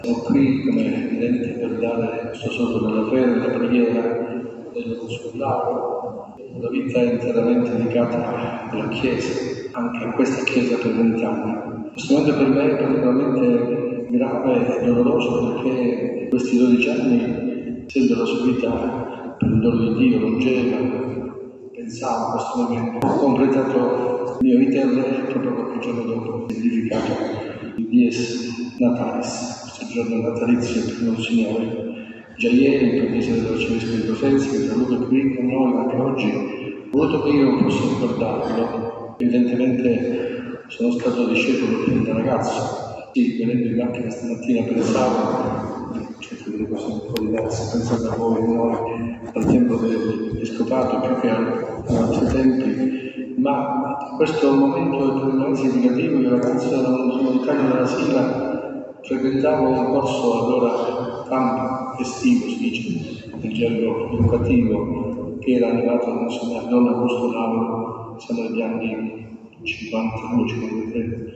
Sono qui come evidente per dare questo sopro della fede, della preghiera, del consolare, una vita interamente dedicata alla Chiesa, anche a questa Chiesa per 20 anni. Questo momento per me è particolarmente grave e doloroso perché questi 12 anni, essendo la sua vita per il dono di Dio, longeva, pensavo a questo momento. Ho completato il mio iter proprio qualche giorno dopo il significato di Dies Natalis, questo giorno natalizio per Monsignore. Già ieri, per chiesa dell'Arcivescovo di Cosenza, che saluto qui con noi anche oggi, ho voluto che io possa ricordarlo. Evidentemente sono stato discepolo fin da ragazzo. Sì, venendo in macchina stamattina pensavo, cerco di cose un po' diverse, pensando a voi, noi, al tempo dell'Episcopato, più che ad altri tempi, ma questo momento è per me significativo. Io ragazzo sono d'Italia della Sila, frequentavo un corso allora campo estivo, si dice, nel gergo educativo, che era animato da Monsignor Don Augusto Lauro, siamo negli anni 52, 53,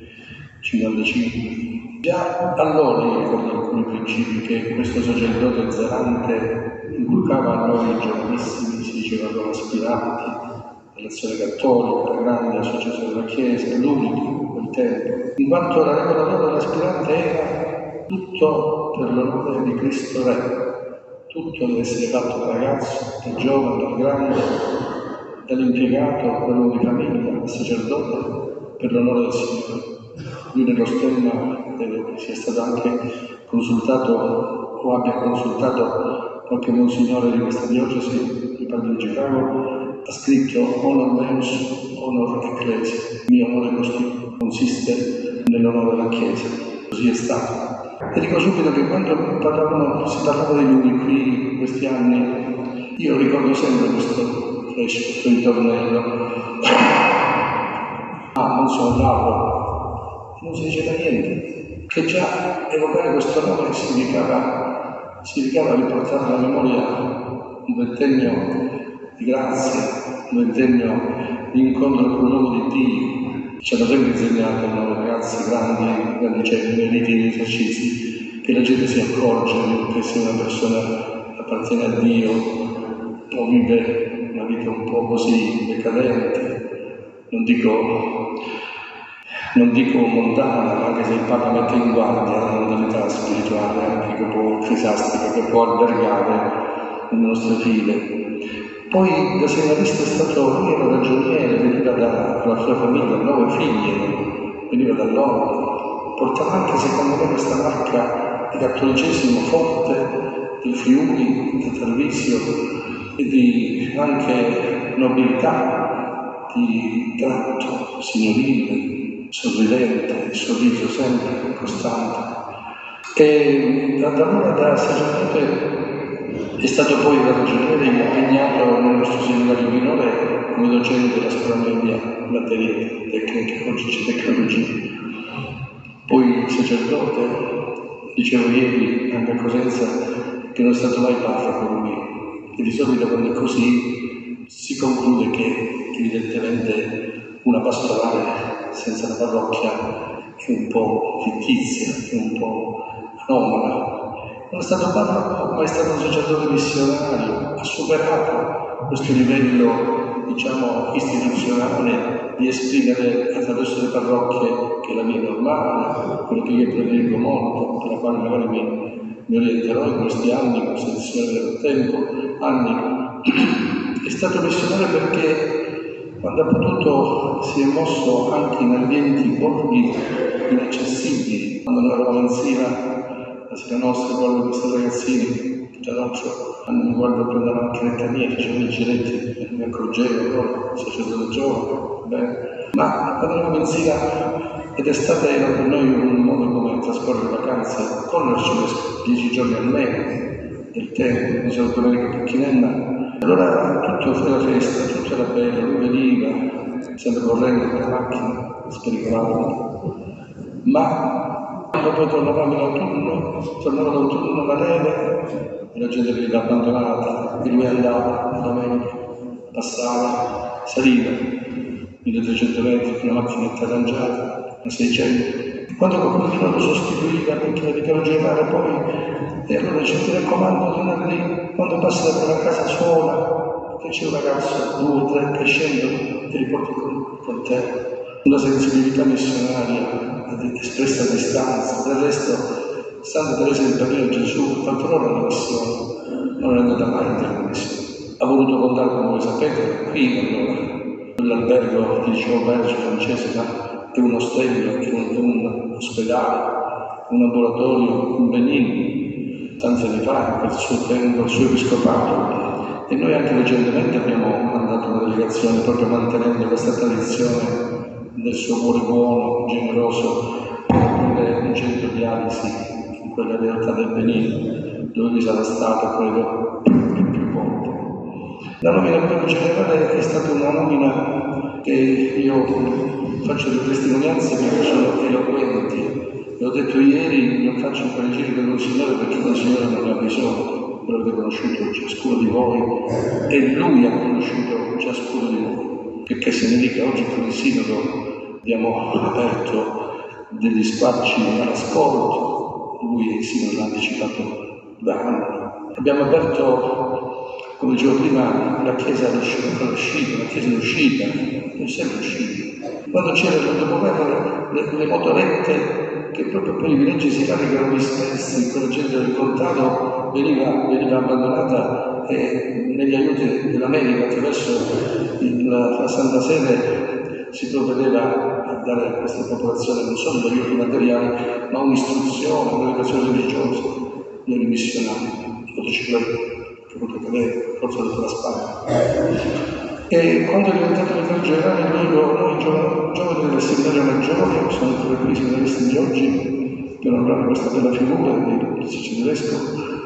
55. Già allora io ricordo alcuni principi che questo sacerdote zelante inculcava a noi giovanissimi, si diceva allora aspiranti, dell'azione cattolica, la grande associazione della Chiesa, l'unico in quel tempo, in quanto la regola d'oro dell'aspirante era tutto per l'onore di Cristo Re, tutto deve essere fatto dal ragazzo, dal giovane, dal grande, dall'impiegato, dall'uomo di famiglia, dal sacerdote, per l'onore del Signore. Lui nello stemma credo che sia stato anche consultato o abbia consultato qualche monsignore di questa diocesi, il padre di Chicago, ha scritto honor meus, honor ecclesia. Il mio amore consiste nell'onore della Chiesa. Così è stato. E dico subito che quando si parlava di lui qui in questi anni, io ricordo sempre questo ritornello. Non sono bravo, non si diceva niente, che già evocare questo nome significava riportare alla memoria un ventennio di grazia, un ventennio di incontro con l'uomo di Dio. Ci hanno sempre insegnato a noi ragazzi grandi meriti in esercizi, che la gente si accorge che se una persona appartiene a Dio o vive una vita un po' così decadente, non dico mondana, anche se il Papa mette in guardia la modalità spirituale, anche che può ecclesiastica, che può albergare le nostre file. Poi da seminarista è stato, lui era ragioniere, veniva dalla sua famiglia, 9 figli, veniva da Londra, portava anche secondo me questa marca di cattolicesimo forte, del Friuli, del Treviso e di anche nobiltà, di tratto signorile, sorridente, sorriso sempre costante. E da allora da sacerdote è stato poi da ragioniere impegnato nel nostro seminario minore come docente della scuola media in materie tecniche, oggi tecnologie. Poi sacerdote, dicevo ieri anche a Cosenza che non è stato mai parroco lui, e di solito quando è così si conclude che evidentemente una pastorale senza la parrocchia è un po' fittizia, è un po' anomala. Non è stato parroco, ma è stato un sacerdote missionario, ha superato questo livello, diciamo, istituzionale di esprimere attraverso le parrocchie che è la via normale, quello che io prediligo molto, per la quale magari mi orienterò in questi anni, con selezione del tempo, È stato missionario perché quando ha potuto si è mosso anche in ambienti borghi inaccessibili, quando noi eravamo in Sila, la Sila Nostra, guardo questi ragazzini, che tra l'altro mi guardo prendere anche le mie, facevano i giretti, mi accorgevo, loro, il sacerdote giovane, ma quando eravamo in Sila, ed era per noi un modo come trascorrere vacanze con l'Arcivescovo, 10 giorni almeno del tempo, di solito domenica Pecchinella. Allora tutto era festa, tutto era bello, lui veniva, sempre correndo con la macchina, spericolando. Ma quando poi tornava l'autunno, la neve, e la gente veniva abbandonata, e lui andava la domenica, passava, saliva 1300 metri con una macchinetta arrangiata, 600, Quando qualcuno di noi lo sostituiva perché era vicario generale, poi, e allora dice: ti raccomando di andare lì, quando passi da quella casa suona, che c'è un ragazzo, 2 o 3 che scendono, ti riporti con te. Una sensibilità missionaria espressa a distanza. Del resto, Santa Teresa del Bambino Gesù, quanto loro alla missione, non è andata mai in terra missione. Ha voluto contare, come voi sapete, qui allora, quell'albergo che dicevo Verge francese, ma è un ostello, è un ospedale, un ambulatorio, un Benin, tanti anni fa, in quel suo tempo, il suo episcopato. E noi anche recentemente abbiamo mandato una delegazione proprio mantenendo questa tradizione del suo cuore buono, generoso, per aprire un centro di dialisi in quella realtà del Benin, dove mi sarà stato, credo, più volte. La nomina vicario generale è stata una nomina che io faccio delle testimonianze che sono eloquenti. L'ho detto ieri, lo faccio per il giro del Monsignore perché il Monsignore non ne ha bisogno, quello che ha conosciuto ciascuno di voi e Lui ha conosciuto ciascuno di voi. Perché significa oggi con il Sinodo abbiamo aperto degli spacci all'ascolto, Lui il Sinodo l'ha anticipato da anni. Abbiamo aperto, come dicevo prima, la Chiesa all'uscita, la Chiesa d'uscita, è sempre uscita. Quando c'erano dopoguerra le motorette che proprio per i villeggi si caricano dispersi, con la gente del contado veniva abbandonata e negli aiuti dell'America attraverso la Santa Sede si provvedeva a dare a questa popolazione non solo gli aiuti materiali, ma un'istruzione, un'educazione religiosa, noi missionari, motociclette, che potete avere, forza tutta la Spagna. E quando è diventato vicario generale, noi giovani del seminario maggiore, sono ancora qui seminaristi di oggi, per onorare questa bella figura di Siciliesco,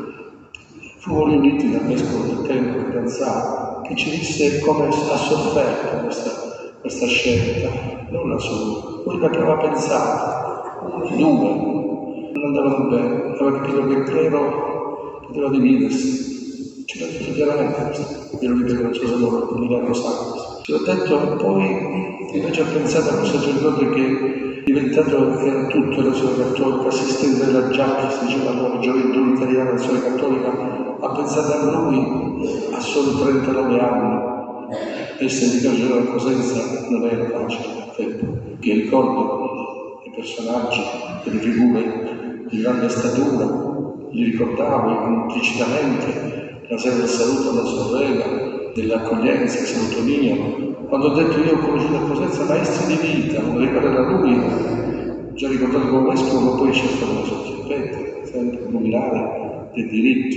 fummo riuniti dal vescovo del tempo, che pensava, che ci disse come ha sofferto questa scelta, non la sua, quella che aveva pensato, 2, non andavano bene, aveva capito che il clero poteva dividersi. Ce l'ha detto chiaramente questo, io lo ripeto, non so se loro lo sanno. Ce l'ha detto, poi invece ha pensato a un sacerdote che era tutto la sua cattolica, assistente della Giacchi, si diceva allora, gioventù italiana della sua cattolica, ha pensato a lui a solo 39 anni. Essere vicario generale a Cosenza non era facile, che ricordo i personaggi, delle figure di grande statura, li ricordavo implicitamente. La sera del saluto alla sorella, dell'accoglienza, il saluto mio. Quando ho detto io ho conosciuto a Cosenza maestri di vita, non ricordare da lui, già ricordato come vescovo, ma poi c'è stato una sottospetta, sempre luminare del diritto.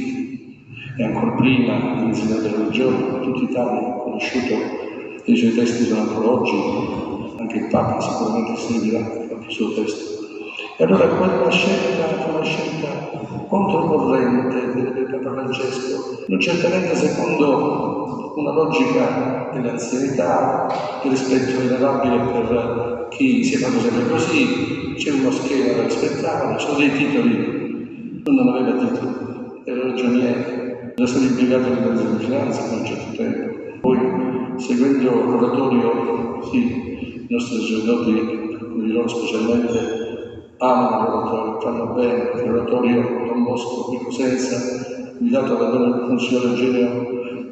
E ancora prima, l'insieme della religione, tutta Italia ha conosciuto, e i suoi testi sono ancora oggi, anche il Papa sicuramente seguirà qualche suo testo. E allora quella scelta fu una scelta controcorrente del Papa Francesco, non certamente secondo una logica dell'anzianità, del rispetto venerabile per chi si è fatto sempre così, c'è uno schema da rispettare, ci sono dei titoli, non aveva titoli, era ragioniere, era stato impiegato in mezzo di finanza per un certo tempo. Poi, seguendo l'oratorio, sì, i nostri sacerdoti, alcuni di loro specialmente, amano l'oratorio, fanno bene, l'oratorio Don Bosco di Cosenza, guidato da Don Monsignore Eugenio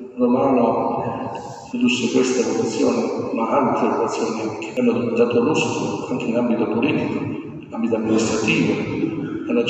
Romano, produsse questa vocazione, ma altre vocazioni che hanno dato lustro anche in ambito politico, in ambito amministrativo, alla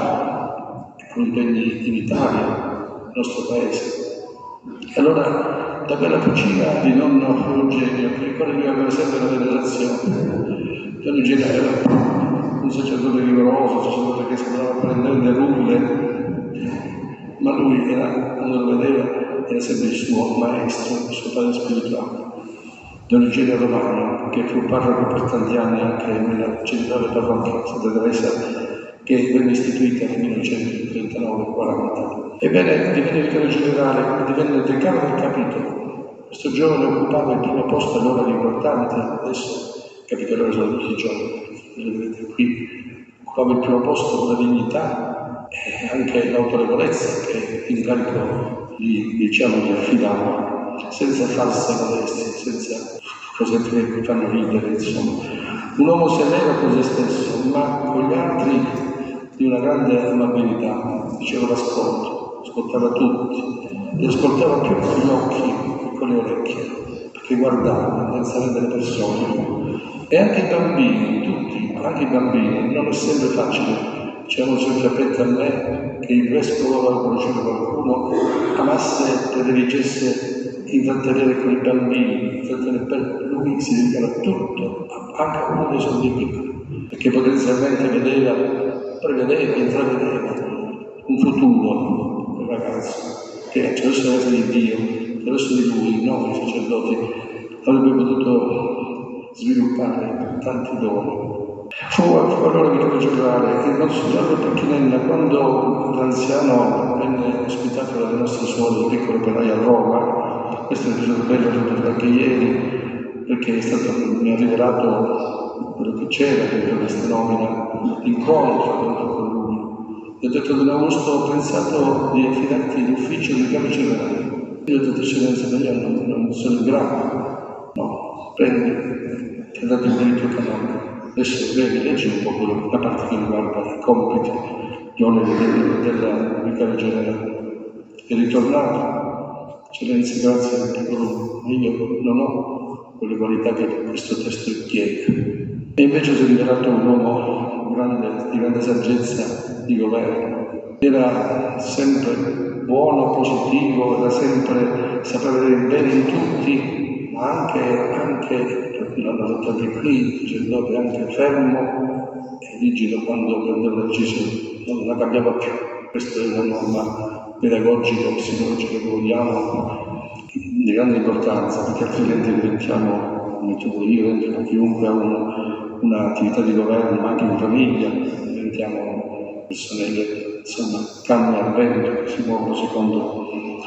città e con impegni in Italia, nel nostro paese. E allora da quella cucina di nonno Eugenio, che ricorda lui aveva sempre la venerazione, Don Eugenio era un sacerdote rigoroso, un sacerdote che sembrava prendere le rulle, ma lui quando lo vedeva, era sempre il suo maestro, il suo padre spirituale. Don Eugenio Romano, che fu parroco per tanti anni anche nella centrale parrocchia Santa Teresa, che venne istituita nel 1939-40. Ebbene, divenne vicario generale, divenne decano del capitolo. Questo giovane occupava il primo posto allora importante, adesso capitolari sono tutti i giovani. Vedete qui, occupava il primo posto con la dignità e anche l'autorevolezza che l'incarico gli affidava, senza false modestie, senza cose che mi fanno ridere, insomma. Un uomo severo con se stesso, ma con gli altri di una grande amabilità. Diceva l'ascolto, ascoltava tutti, li ascoltava più con gli occhi che con le orecchie, perché guardava intensamente le persone. E anche i bambini, tutti, anche i bambini, non è sempre facile. Diciamo sempre a me che il vescovo aveva conosciuto qualcuno, amasse, prediligesse intrattenere con i bambini, per lui si dedicava tutto, anche a uno dei suoi piccoli, perché potenzialmente prevedeva, intravedeva un futuro, un ragazzo, che attraverso la grazia di Dio, attraverso di lui, noi i sacerdoti, avrebbe potuto sviluppare tanti doni. Fu allora Vittorio Gerrare, il Monsignor Pecchinella, quando l'anziano venne ospitato dalle nostre suore di piccolo operaio a Roma. Questo è un episodio bello, l'ho fatto anche ieri, perché mi ha rivelato quello che c'era dentro questa nomina, l'incontro con lui. Gli ho detto: Don Augusto, ho pensato di affidarti l'ufficio di capo generale. Io ho detto: Eccellenza, io non sono in grado. No, prendi, ti ha dato il diritto canonico. Adesso leggi un po' la parte che riguarda i compiti, gli oneri del vicario generale. È ritornato, Eccellenza, grazie per quello, ma io non ho quelle qualità che questo testo richiede. E invece si è rivelato un uomo di grande saggezza di governo. Era sempre buono, positivo, era sempre, sapeva vedere il bene in tutti, ma anche l'hanno detto anche qui, il sacerdote anche fermo e rigido quando prendeva la decisione, non la cambiava più. Questa è una norma pedagogica, psicologica che vogliamo, di grande importanza, perché altrimenti diventiamo, come dicevo io, chiunque ha un'attività di governo, ma anche in famiglia, diventiamo persone che, insomma, canne al vento, che si muovono secondo.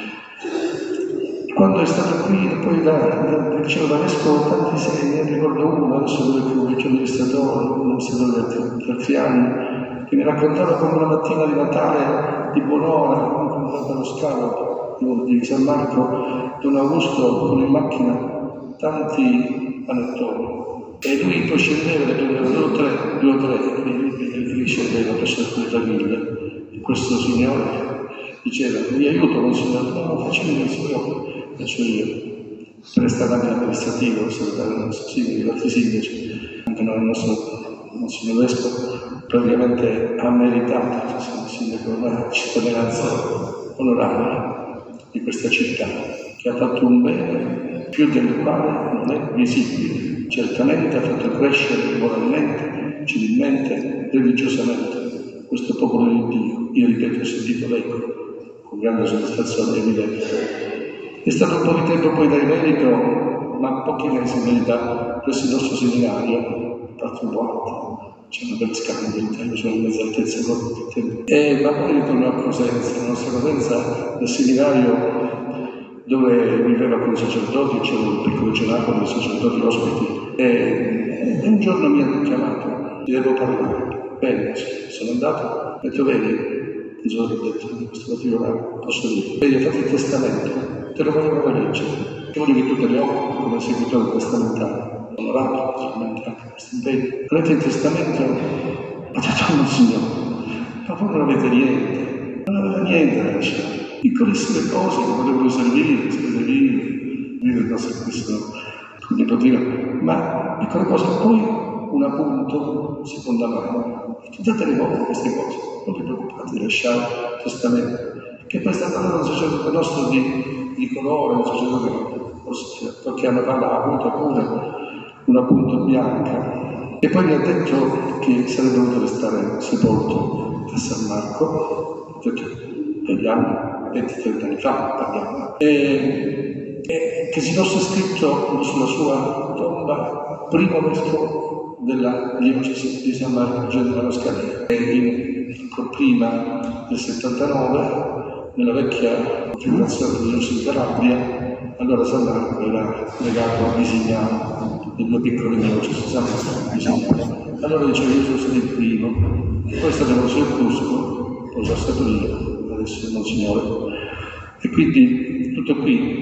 Quando è stato qui, poi dicevo da vescovo, tanti segni, ricordo uno, adesso dove fu vice amministratore di altri anni, che mi raccontava come una mattina di Natale di buon'ora, incontrato allo scalo di San Marco, Don Augusto con in macchina tanti panettoni. E lui poi scendeva, ne prendeva due o tre, e lui scendeva presso alcune famiglie. E questo signore diceva: mi aiuto, Monsignore? No, facciamo il signore. Faccio io, per stare anche l'amministrativo, salutare il nostro sindaco, gli altri sindaci, anche noi, il nostro Monsignor Vescovo, praticamente ha meritato il sindaco una cittadinanza onorabile di questa città, che ha fatto un bene più del quale non è visibile. Certamente ha fatto crescere moralmente, civilmente, religiosamente questo popolo di Dio. Io ripeto, ho sentito l'eco con grande soddisfazione evidente. È stato un po' di tempo poi dai merito, ma pochi mesi in verità, presso il nostro seminario, parte un po' alto, c'è una bella scambia, io sono in mezza altezza proprio tempo. Ma poi ritornò a Cosenza, la nostra Cosenza, del seminario dove viveva con i sacerdoti, c'era un piccolo cenacolo dei sacerdoti ospiti, e un giorno mi hanno chiamato, ti devo parlare. Bene, sono andato, ho detto: vedi, tesoro, ho detto, questo particolare, posso dire, vedi, ho fatto il testamento. Te lo volevo leggere, che voglio che tu te le occupi come esecutore testamentare, onorato, naturalmente anche questo impegno. Avete il testamento? Ho detto: Monsignore, ma voi non avete niente, non aveva niente da lasciare. Piccolissime cose che potevano servire, spese vive il nostro Cristo, nipotino, ma piccole cose. Poi un appunto, seconda mano, datele voi queste cose, non vi preoccupate di lasciare il testamento, che poi sta parlando un sacerdote nostro di colore, un sacerdote che qualche anno fa ha avuto pure una punta bianca, e poi mi ha detto che sarebbe dovuto restare sepolto a San Marco. Ho detto: vediamo, 20-30 anni fa parliamo, e che si fosse scritto sulla sua tomba primo vescovo della diocesi di San Marco Generale Scalera, prima del 79, nella vecchia configurazione di Diocesi di Calabria. Allora San Marco era legato a Visignano, le due piccole diocesi, San Marco e Visignano. Allora diceva: io sono stato il primo, e poi è stato Monsignor Cusco, poi sono stato io, adesso è Monsignore. E quindi tutto qui.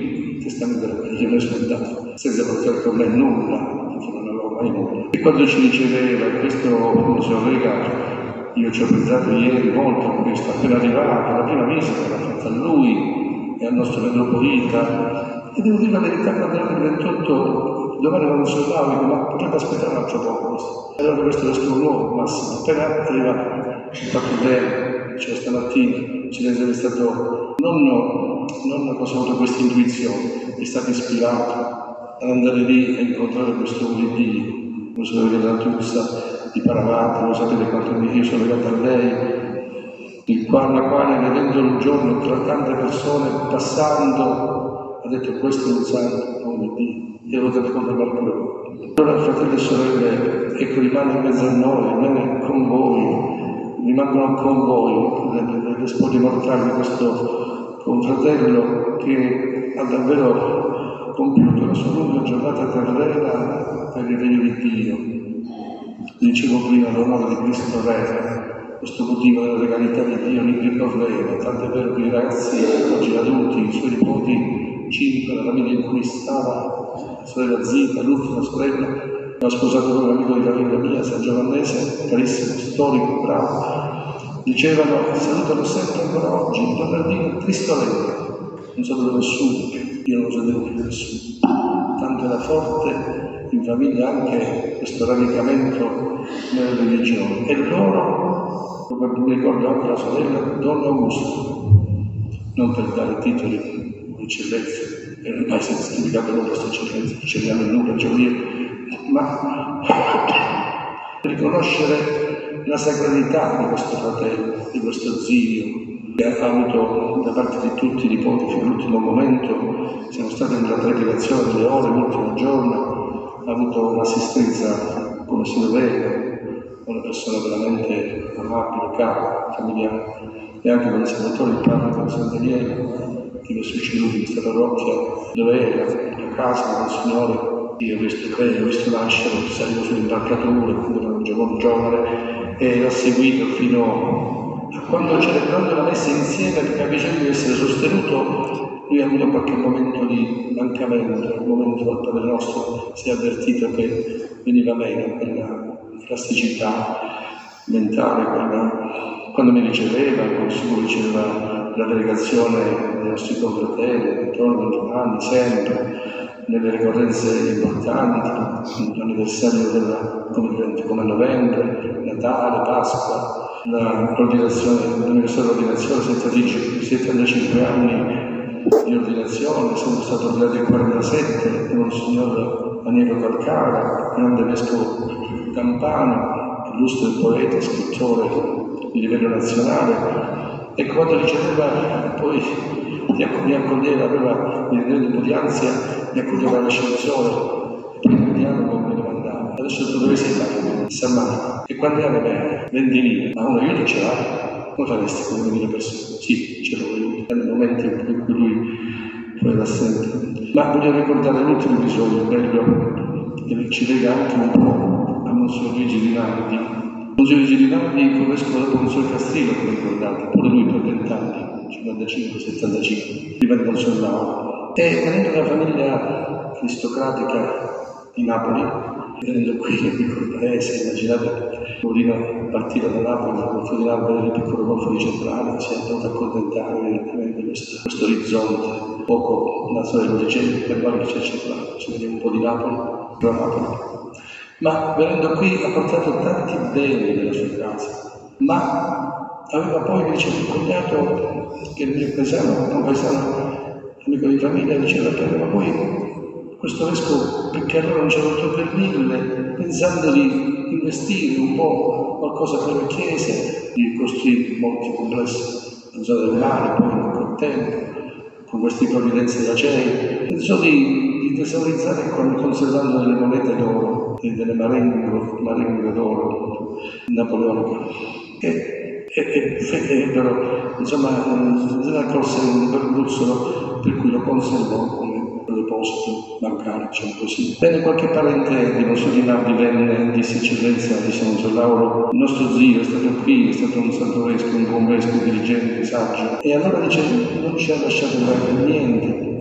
testamento era quello che mi sono dato, senza portare con me nulla, perché non avevo mai nulla. E quando ci riceveva questo Monsignor Legato, io ci ho pensato ieri molto a questo, appena arrivato, la prima visita l'ha fatta a lui e al nostro metropolita, e devo dire la verità, quando era il 28, domani non so dico, ma potrebbe aspettare un altro po' questo. E allora questo vescovo nuovo, Massimo, appena arrivato, ci ha fatto bene, cioè stamattina, ci è stato, non cosa ho avuto questa intuizione, è stato ispirato ad andare lì a incontrare questo uomo di Dio. Lo sapete della Tuzza di Paravate, lo sapete quanto io sono legato a lei, la quale vedendo un giorno tra tante persone passando ha detto questo è un santo uomo di Dio, e lo deve controllare pure. Allora fratelli e sorelle, ecco, rimane in mezzo a noi, rimane con voi, rimangono con voi le spoglie mortali di questo confratello che ha davvero compiuto la sua lunga giornata terrena per il regno di Dio. Dicevo prima l'onore di Cristo Re, questo motivo della legalità di Dio li ricorreva, tant'è vero che i ragazzi, oggi adulti, i suoi nipoti, 5, la famiglia in cui stava, la sorella Zita, l'ultima sorella, ho sposato con un amico di famiglia mia, San Giovannese, carissimo, storico, bravo, dicevano, salutano sempre ancora oggi, il Bernardino Cristo Re. Non sapevo nessuno, io non sapevo più nessuno. Tanto era forte in famiglia anche questo radicamento nella religione. E loro, mi ricordo anche la sorella, Don Augusto, non per dare titoli di eccellenza, per mai certificato con questa eccellenza, ce li hanno in nulla, ma riconoscere la sacralità di questo fratello, di questo zio, che ha avuto da parte di tutti i nipoti fino all'ultimo momento, siamo stati nella trepidazione delle ore, l'ultimo giorno, ha avuto un'assistenza come si doveva, una persona veramente amabile, cara, familiare, e anche con il senatore, il parroco di San Daniele, che mi succeduto in questa parrocchia, dove era, a casa del Signore. Io ho visto lei, ho visto nascere, salivo sull'imbarcatura, quando era un giovane, e l'ho seguito fino a quando, celebrando la messa insieme, perché ha bisogno di essere sostenuto, lui ha avuto qualche momento di mancamento, un momento al Padre Nostro, si è avvertito che veniva meno quella plasticità mentale, quando mi riceveva, come sicuro riceveva la delegazione dei nostri confratelli, intorno a Giovanni, sempre, nelle ricorrenze importanti, l'anniversario come novembre, Natale, Pasqua, l'anniversario dell'ordinazione, 75 anni di ordinazione, sono stato ordinato il 47 da Monsignor Aniero Calcara, grande vescovo campano, illustre poeta, scrittore di livello nazionale, e quando riceveva poi mi accoglieva, aveva un po' di ansia, mi accoglieva all'ascensore, poi il dialogo mi domandava, adesso tu dove sei andato? San Marco. E quanti anni avevi? 20.000. Ma un aiuto ce l'hai? Come faresti con 20.000 persone? Sì, ce l'ho aiuto. Nel momento in cui lui poi era assente. Ma voglio ricordare l'ultimo episodio, quello che ci lega anche un po' a Monsignor Luigi Rinaldi. Monsignor Luigi Rinaldi, come vescovo dopo Monsignor Castrillo, come ricordate, pure lui per 20 anni. 55-75, prima di Monsignor Lauro. E venendo da una famiglia aristocratica di Napoli, venendo qui nel piccolo paese, immaginate, Paolino partiva da Napoli, dal Golfo di Napoli, nel piccolo Golfo di Centrale, si è andato a accontentare evidentemente questo orizzonte, poco naturale di gente, per quale c'è Centrale, ci vediamo un po' di Napoli, da Napoli. Ma venendo qui ha portato tanti beni nella sua casa, ma aveva poi invece un cognato che il mio paesano, amico di famiglia, diceva che aveva poi questo vescovo, perché allora non c'era tutto per 1000, pensando di investire un po' qualcosa per le chiese, di costruire molti complessi nella zona del mare, poi nel contempo, con queste provvidenze da CEI, pensò di tesaurizzare conservando delle monete d'oro, delle marenghe d'oro napoleoniche. Però, insomma, se ne accorse un percursolo per cui lo conservò come deposito bancario, diciamo così. Bene, qualche parente di Monsignor Rinaldi venne, disse eccellenza, disse Monsignor Lauro, il nostro zio è stato qui, è stato un santo vescovo, un buon vescovo, dirigente, saggio, e allora dice, non ci ha lasciato niente,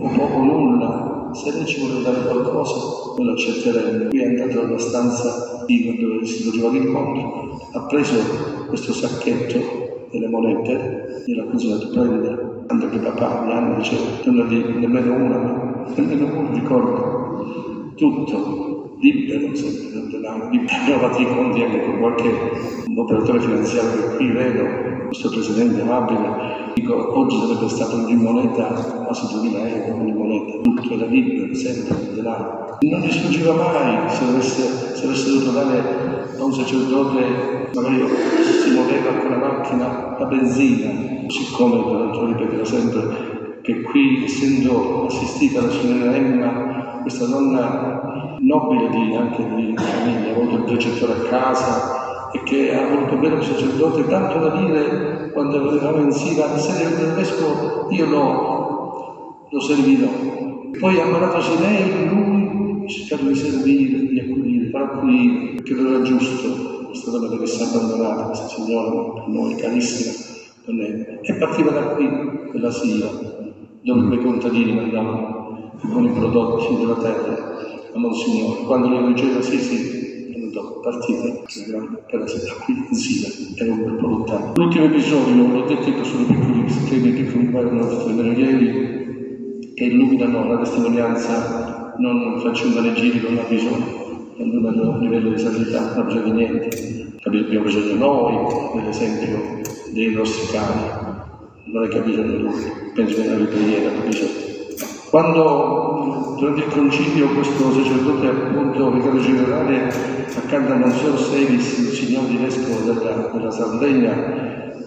o poco o nulla, se lei ci vuole dare qualcosa, noi lo accetteremo. Qui è andato nella stanza dove si faceva l'incontro, ha preso questo sacchetto delle monete, gliel'ha consegnato, prendi, tanto che papà mi hanno diceva, non ne di nemmeno una, ricordo, tutto, libero, sempre, libero, fatti i conti anche con qualche operatore finanziario che qui vedo, questo presidente amabile, dico, oggi sarebbe stato in moneta quasi 2.000 euro, in moneta, tutto era libero, sempre il denaro. Non gli sfuggiva mai se avesse dovuto dare a un sacerdote, magari si muoveva con la macchina a benzina, siccome, lo ripeterò sempre, che qui, essendo assistita da signorina Emma, questa donna nobile anche di famiglia, ha avuto il precettore a casa e che ha voluto bene il sacerdote, tanto da dire, quando eravamo in Sila, se del vescovo io lo servirò. Poi ammalatosi lei, lui ha cercato di servire, di accudire, far accudire, perché non era giusto, questa donna deve essere abbandonata, questa signora, per noi carissima, e partiva da qui, della Sila, dove quei contadini mandavano i buoni prodotti della terra a Monsignore. Quando lui diceva sì, andò, partite, per la città qui in Sila, era un po' lontano. L'ultimo episodio, l'ho detto, sono piccoli quadri nostri meravigli che illuminano la testimonianza, non faccio un panegirico, non ha bisogno, non ha livello di sanità, non ha bisogno di niente. Abbiamo bisogno noi, dell'esempio dei nostri cari. Non è che ha bisogno lui, penso che nella preghiera ha bisogno. Quando durante il concilio questo sacerdote, appunto vicario generale, accanto a Monsignor Sevis, il signor di vescovo della Sardegna,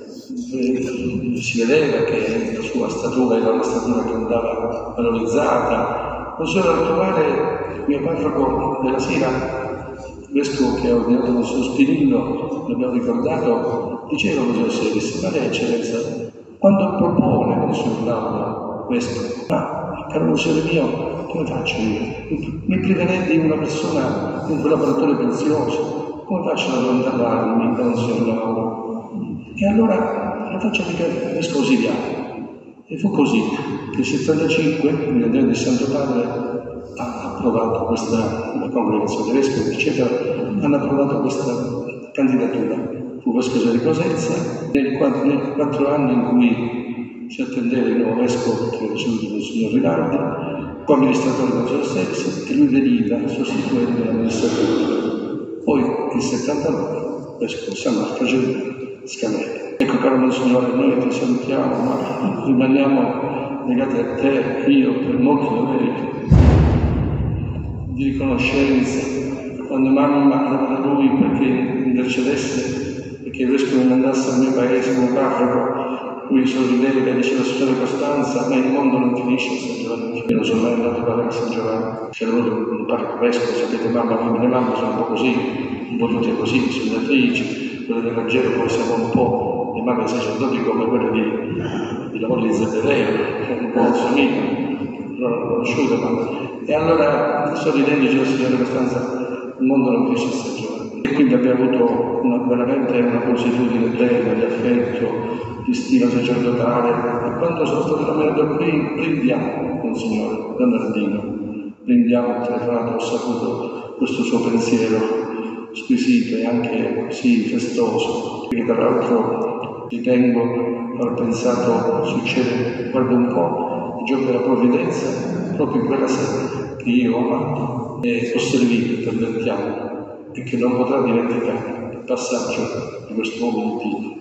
si vedeva che la sua statura era una statura che andava valorizzata. Monsignor Artuale, mio parroco della Sila, vescovo che ha ordinato Monsignor Spirillo, l'abbiamo ricordato, diceva Monsignor Sevis, ma lei eccellenza, quando propone Monsignor Laura questo, caro Monsignore mio, come faccio io? Mi priverei di una persona, di un collaboratore prezioso, come faccio ad allontanarmi da Monsignor Laura? E allora la faccia mica vescovo siriano. E fu così che il 75, nell'anno di Santo Padre, ha approvato la congregazione dei vescovi, eccetera, hanno approvato questa candidatura. Fu vescovo di Cosenza, nei 4 anni in cui si attendeva il nuovo vescovo, che era ricevuto dal signor Rinaldi, co-amministratore del Monsignor Sevis, che lui veniva sostituendo l'amministratore. Poi il 79, vescovo San Marco Scamella. Ecco, caro Monsignore, noi ti salutiamo, ma rimaniamo legati a te, io, per molti doveri di riconoscenza. Quando mamma andava da lui perché intercedesse, perché il vescovo mi mandasse al mio paese come parroco, lui sorrideva e diceva Signore Costanza, ma il mondo non finisce a San Giovanni. Io non sono mai andato a parlare a San Giovanni. C'era un parroco vescovo, sapete mamma, le mamme sono un po' così, un po' tutte così, insegnatrici, quelle del Vangelo poi siamo un po' le mamme sacerdoti come quelle di lavoro di Zebedeo, un po' somiglia, non l'ho conosciuta, ma... E allora, sorridendo, diceva Signore Costanza, il mondo non finisce a San Giovanni. E quindi abbiamo avuto veramente una consuetudine bella, di affetto, di stile sacerdotale. E quando sono stato nominato qui, brindiamo con il Signore, Don Nardino, brindiamo, ho telefonato, ho saputo questo suo pensiero squisito e anche così festoso, che tra l'altro ritengo aver pensato, succede, guarda un po', il giorno della provvidenza, proprio in quella sera che io ho amato e ho servito per 20 anni e che non potrà dimenticare il passaggio di questo uomo di Dio.